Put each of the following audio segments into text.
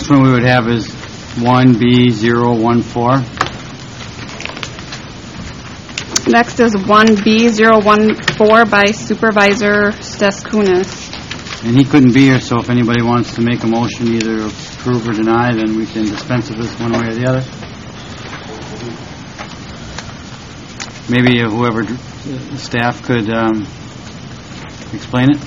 next one we would have is 1B014. Next is 1B014 by Supervisor Staskunas. And he couldn't be here, so if anybody wants to make a motion either approve or deny, then we can dispense with this one way or the other. Maybe whoever staff could explain it.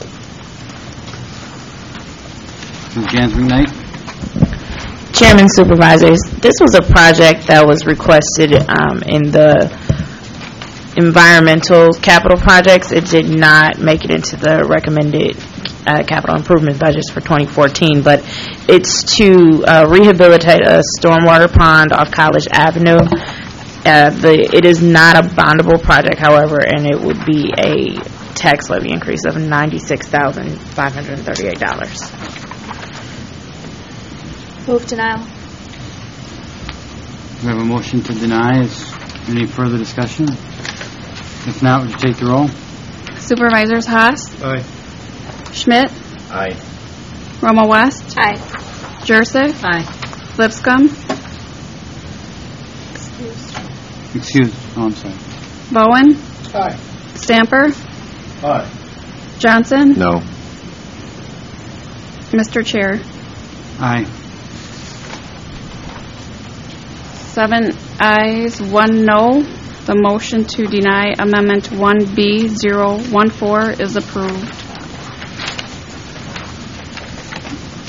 Janice McKnight. Chairman, Supervisors, this was a project that was requested in the environmental capital projects. It did not make it into the recommended capital improvement budgets for 2014, but it's to rehabilitate a stormwater pond off College Avenue. It is not a bondable project, however, and it would be a tax levy increase of $96,538. Move denial. We have a motion to deny. Is there any further discussion? If not, would you take the roll? Supervisors Haas, Aye. Schmidt, Aye. Roma West, Aye. Jursic, Aye. Lipscomb, Excuse. Oh, I'm sorry. Bowen, Aye. Stamper, Aye. Johnson, No. Mr. Chair. Aye. 7 ayes, 1 no. The motion to deny Amendment 1B014 is approved.